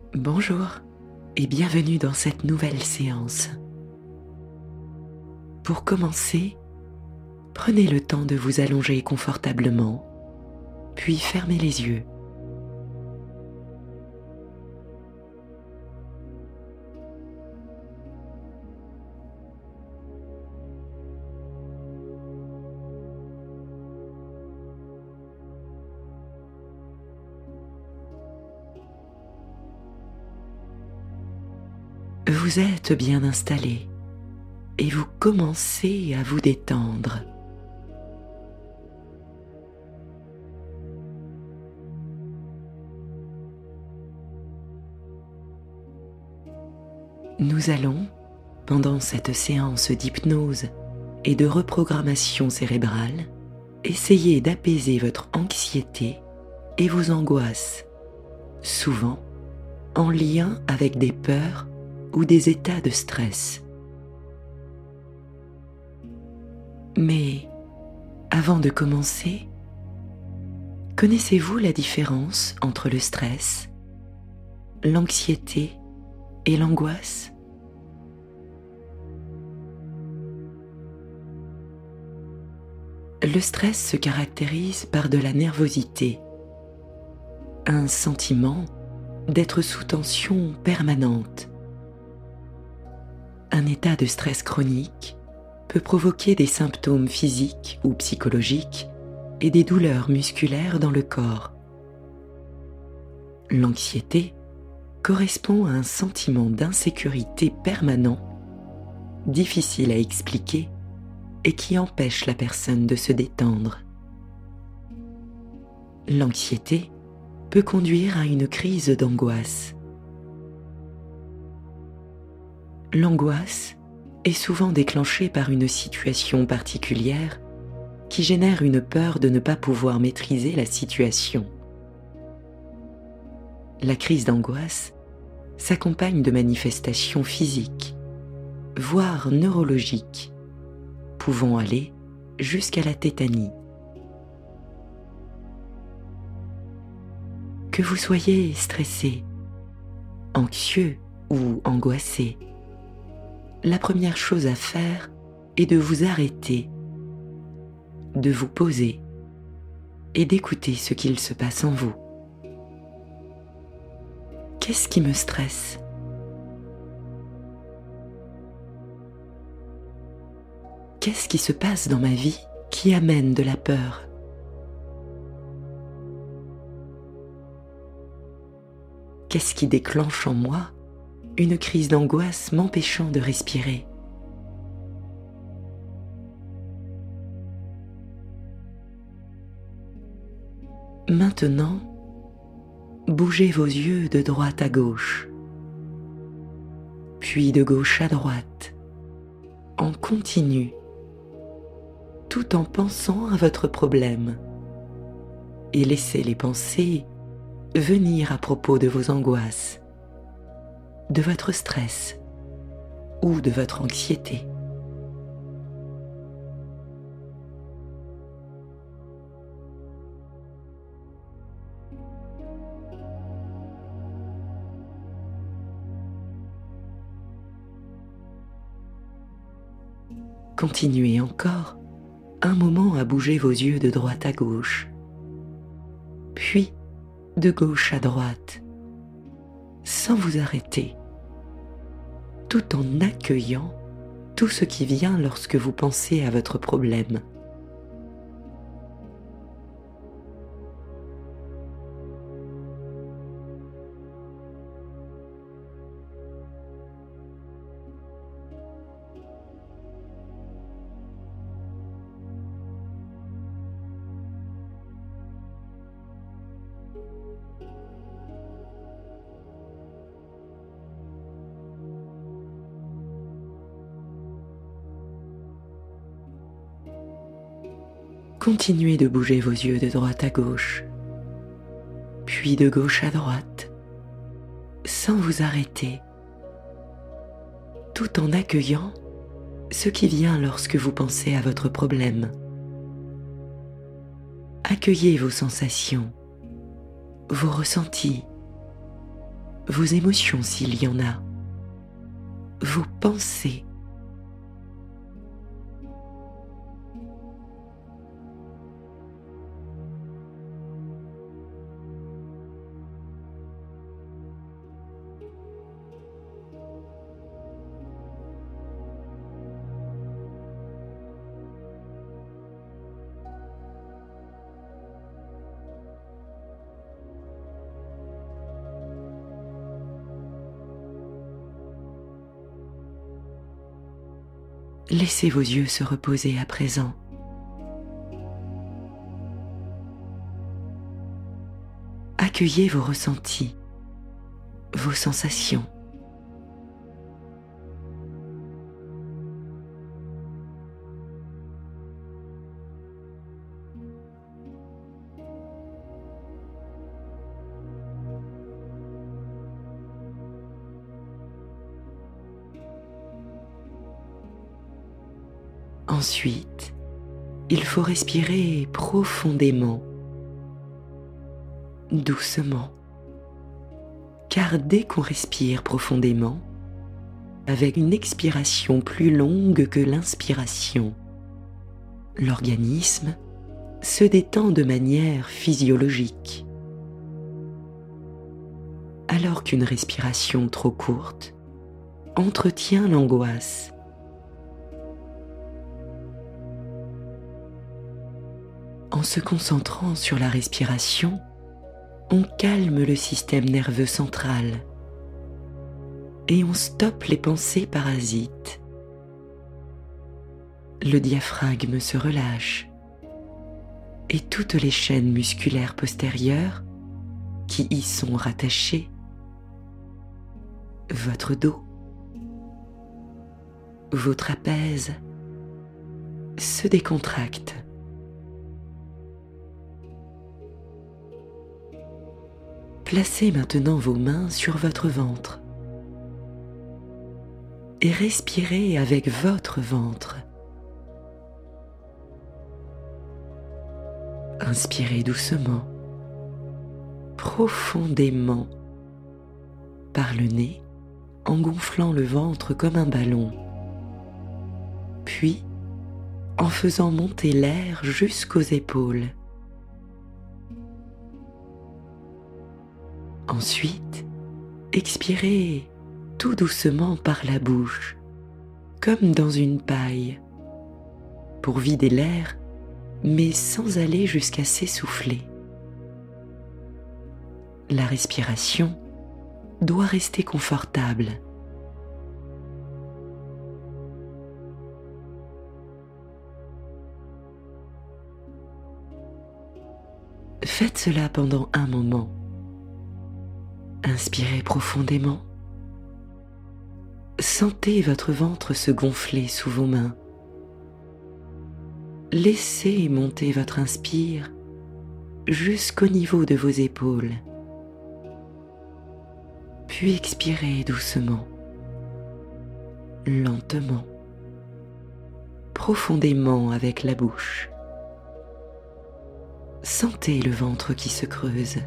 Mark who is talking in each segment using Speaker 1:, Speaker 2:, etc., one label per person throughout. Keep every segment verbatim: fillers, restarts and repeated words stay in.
Speaker 1: Bonjour et bienvenue dans cette nouvelle séance. Pour commencer, prenez le temps de vous allonger confortablement, puis fermez les yeux. Vous êtes bien installé et vous commencez à vous détendre. Nous allons, pendant cette séance d'hypnose et de reprogrammation cérébrale, essayer d'apaiser votre anxiété et vos angoisses, souvent en lien avec des peurs ou des états de stress. Mais avant de commencer, connaissez-vous la différence entre le stress, l'anxiété et l'angoisse ? Le stress se caractérise par de la nervosité, un sentiment d'être sous tension permanente. Un état de stress chronique peut provoquer des symptômes physiques ou psychologiques et des douleurs musculaires dans le corps. L'anxiété correspond à un sentiment d'insécurité permanent, difficile à expliquer et qui empêche la personne de se détendre. L'anxiété peut conduire à une crise d'angoisse. L'angoisse est souvent déclenchée par une situation particulière qui génère une peur de ne pas pouvoir maîtriser la situation. La crise d'angoisse s'accompagne de manifestations physiques, voire neurologiques, pouvant aller jusqu'à la tétanie. Que vous soyez stressé, anxieux ou angoissé, la première chose à faire est de vous arrêter, de vous poser et d'écouter ce qu'il se passe en vous. Qu'est-ce qui me stresse ? Qu'est-ce qui se passe dans ma vie qui amène de la peur ? Qu'est-ce qui déclenche en moi une crise d'angoisse m'empêchant de respirer ? Maintenant, bougez vos yeux de droite à gauche, puis de gauche à droite, en continu, tout en pensant à votre problème, et laissez les pensées venir à propos de vos angoisses, de votre stress ou de votre anxiété. Continuez encore un moment à bouger vos yeux de droite à gauche, puis de gauche à droite, sans vous arrêter, tout en accueillant tout ce qui vient lorsque vous pensez à votre problème. Continuez de bouger vos yeux de droite à gauche, puis de gauche à droite, sans vous arrêter, tout en accueillant ce qui vient lorsque vous pensez à votre problème. Accueillez vos sensations, vos ressentis, vos émotions s'il y en a, vos pensées. Laissez vos yeux se reposer à présent. Accueillez vos ressentis, vos sensations. Ensuite, il faut respirer profondément, doucement, car dès qu'on respire profondément, avec une expiration plus longue que l'inspiration, l'organisme se détend de manière physiologique. Alors qu'une respiration trop courte entretient l'angoisse. En se concentrant sur la respiration, on calme le système nerveux central et on stoppe les pensées parasites. Le diaphragme se relâche et toutes les chaînes musculaires postérieures qui y sont rattachées, votre dos, vos trapèzes, se décontractent. Placez maintenant vos mains sur votre ventre et respirez avec votre ventre. Inspirez doucement, profondément, par le nez, en gonflant le ventre comme un ballon, puis en faisant monter l'air jusqu'aux épaules. Ensuite, expirez tout doucement par la bouche, comme dans une paille, pour vider l'air, mais sans aller jusqu'à s'essouffler. La respiration doit rester confortable. Faites cela pendant un moment. Inspirez profondément. Sentez votre ventre se gonfler sous vos mains. Laissez monter votre inspire jusqu'au niveau de vos épaules. Puis expirez doucement, lentement, profondément avec la bouche. Sentez le ventre qui se creuse.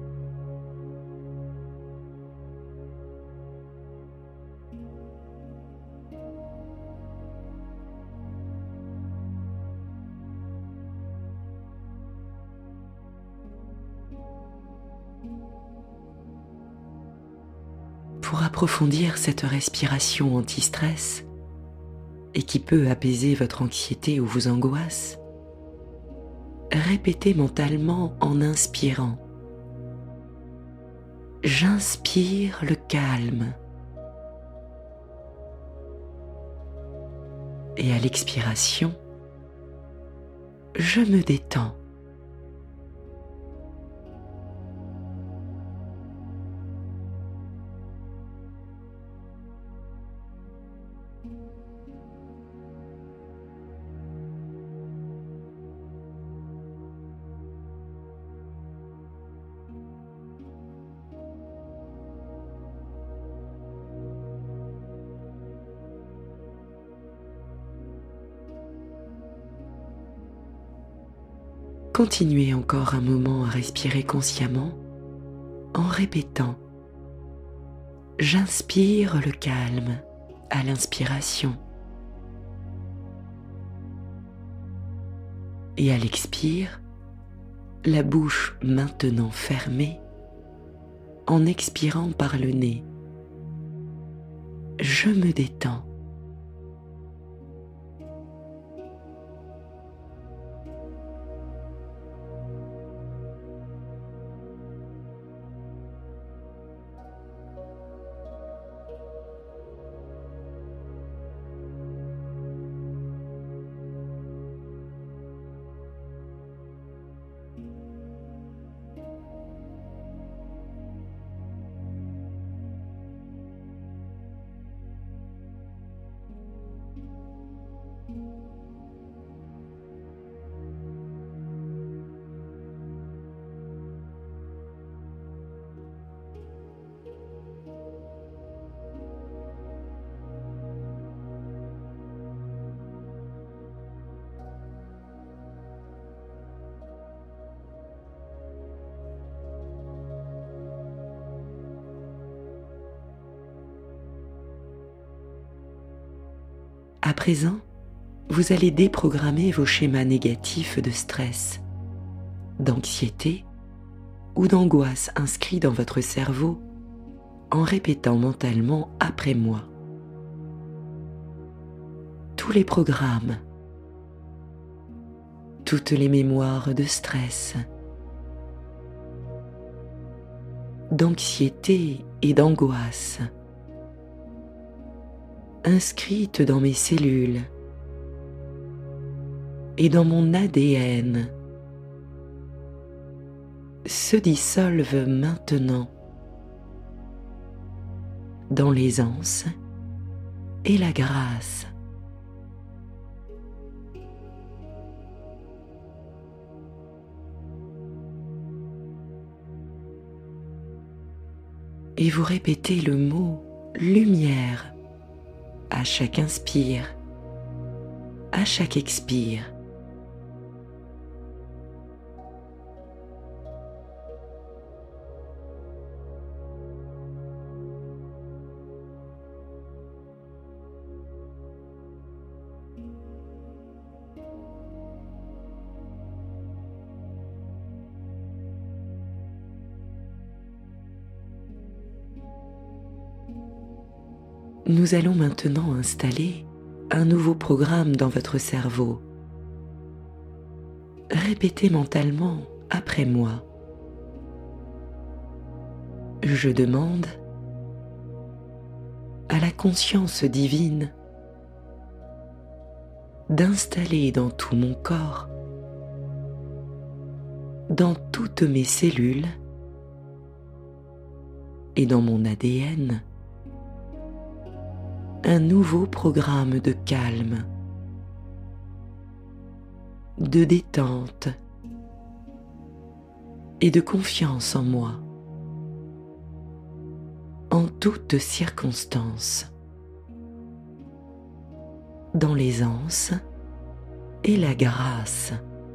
Speaker 1: Pour approfondir cette respiration anti-stress et qui peut apaiser votre anxiété ou vos angoisses, répétez mentalement en inspirant. J'inspire le calme. Et à l'expiration, je me détends. Continuez encore un moment à respirer consciemment en répétant J'inspire le calme à l'inspiration et à l'expire, la bouche maintenant fermée, en expirant par le nez. Je me détends. À présent, vous allez déprogrammer vos schémas négatifs de stress, d'anxiété ou d'angoisse inscrits dans votre cerveau en répétant mentalement après moi. Tous les programmes, toutes les mémoires de stress, d'anxiété et d'angoisse inscrites dans mes cellules et dans mon A D N se dissolvent maintenant dans l'aisance et la grâce. Et vous répétez le mot lumière à chaque inspire, à chaque expire. Nous allons maintenant installer un nouveau programme dans votre cerveau. Répétez mentalement après moi. Je demande à la conscience divine d'installer dans tout mon corps, dans toutes mes cellules et dans mon A D N, un nouveau programme de calme, de détente et de confiance en moi, en toutes circonstances, dans l'aisance et la grâce.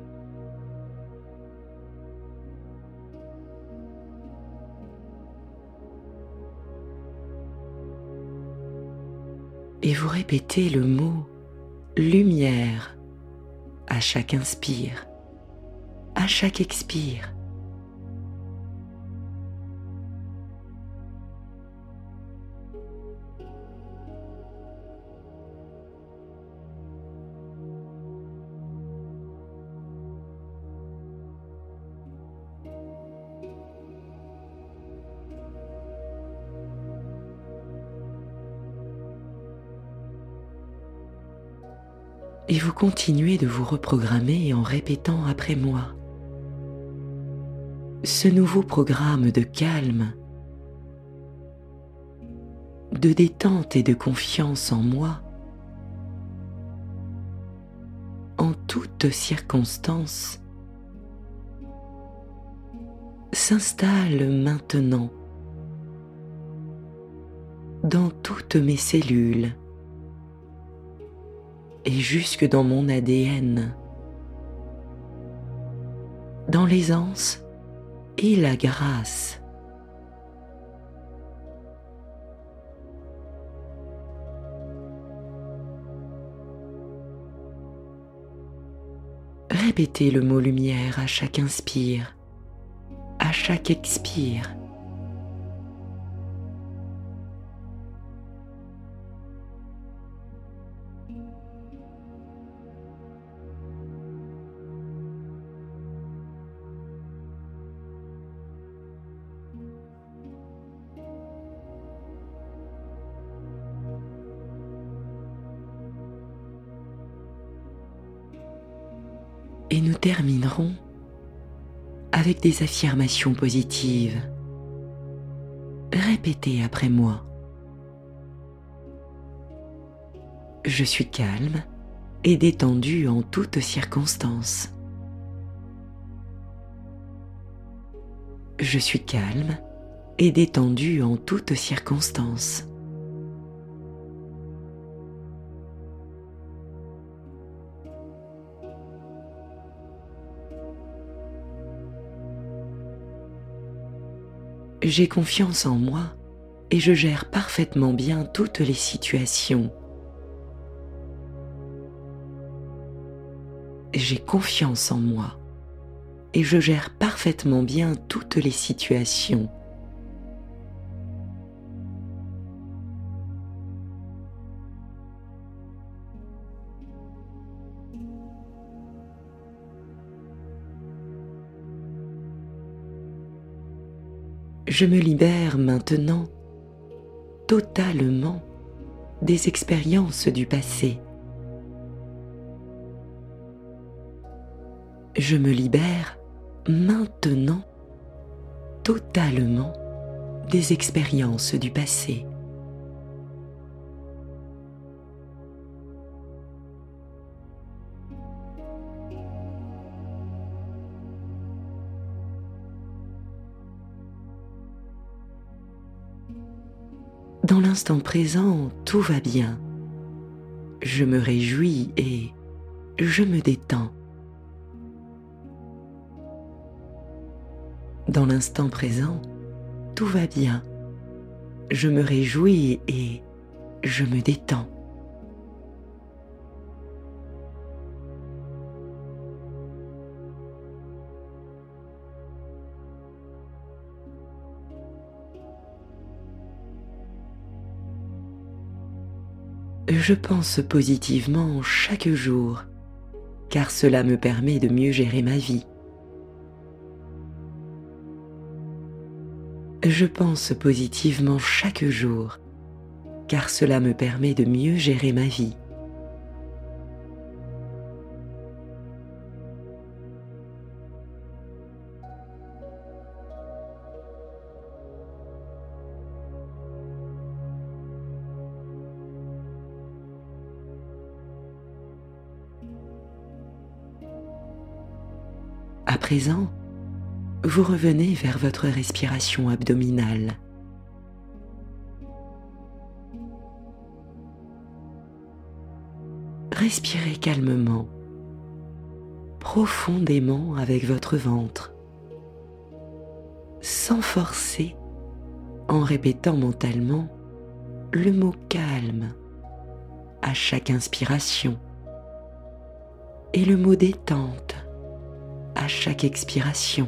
Speaker 1: Et vous répétez le mot lumière à chaque inspire, à chaque expire. Et vous continuez de vous reprogrammer en répétant après moi. Ce nouveau programme de calme, de détente et de confiance en moi, en toutes circonstances, s'installe maintenant dans toutes mes cellules et jusque dans mon A D N, dans l'aisance et la grâce. répétez le mot lumière à chaque inspire, à chaque expire. Et nous terminerons avec des affirmations positives. Répétez après moi. Je suis calme et détendu en toutes circonstances. Je suis calme et détendu en toutes circonstances. J'ai confiance en moi et je gère parfaitement bien toutes les situations. J'ai confiance en moi et je gère parfaitement bien toutes les situations. Je me libère maintenant totalement des expériences du passé. Je me libère maintenant totalement des expériences du passé. Dans l'instant présent, tout va bien. Je me réjouis et je me détends. Dans l'instant présent, tout va bien. Je me réjouis et je me détends. Je pense positivement chaque jour, car cela me permet de mieux gérer ma vie. Je pense positivement chaque jour, car cela me permet de mieux gérer ma vie. À présent, vous revenez vers votre respiration abdominale. Respirez calmement, profondément avec votre ventre, sans forcer, en répétant mentalement le mot calme à chaque inspiration et le mot détente à chaque expiration.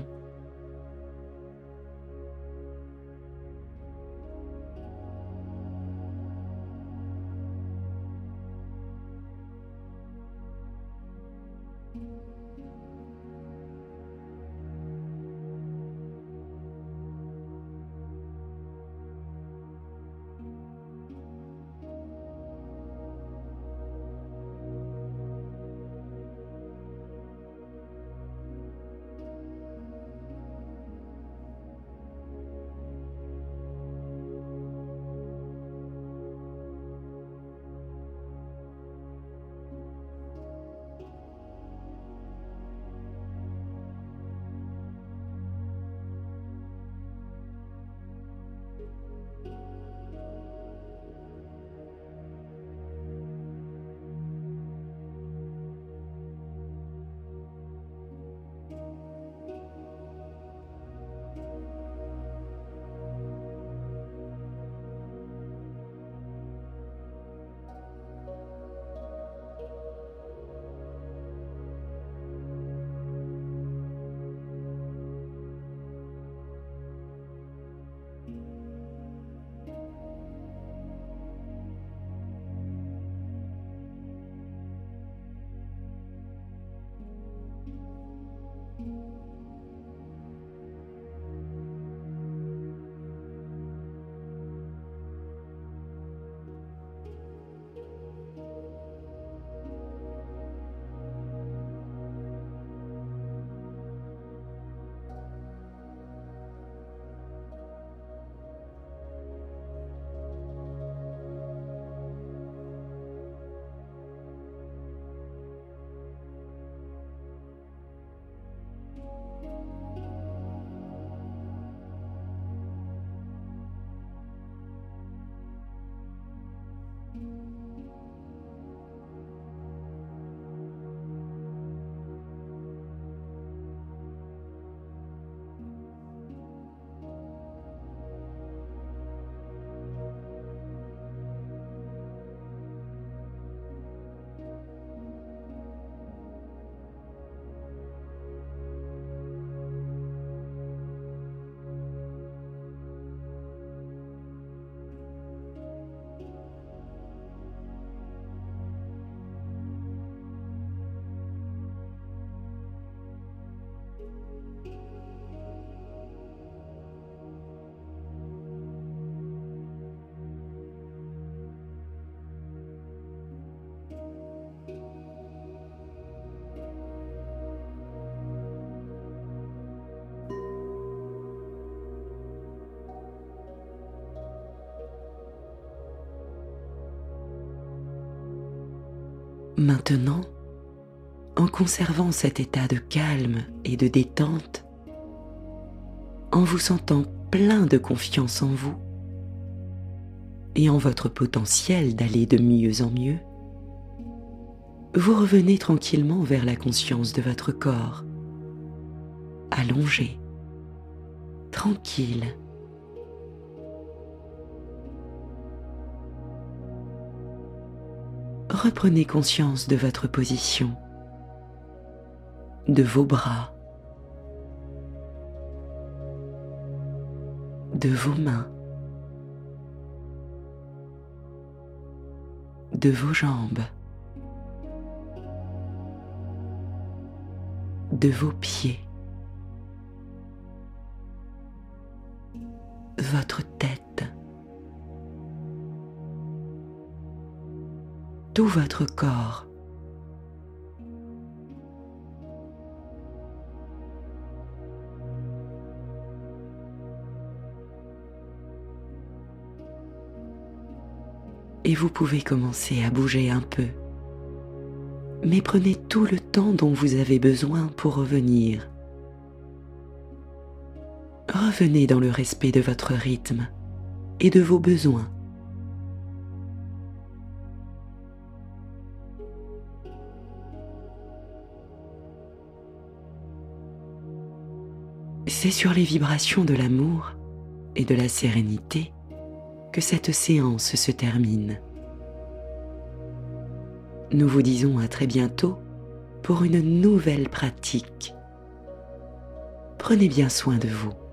Speaker 1: Maintenant, en conservant cet état de calme et de détente, en vous sentant plein de confiance en vous et en votre potentiel d'aller de mieux en mieux, vous revenez tranquillement vers la conscience de votre corps, allongé, tranquille. Reprenez conscience de votre position, de vos bras, de vos mains, de vos jambes, de vos pieds, votre tête, tout votre corps. Et vous pouvez commencer à bouger un peu, mais prenez tout le temps dont vous avez besoin pour revenir. Revenez dans le respect de votre rythme et de vos besoins. C'est sur les vibrations de l'amour et de la sérénité que cette séance se termine. Nous vous disons à très bientôt pour une nouvelle pratique. Prenez bien soin de vous.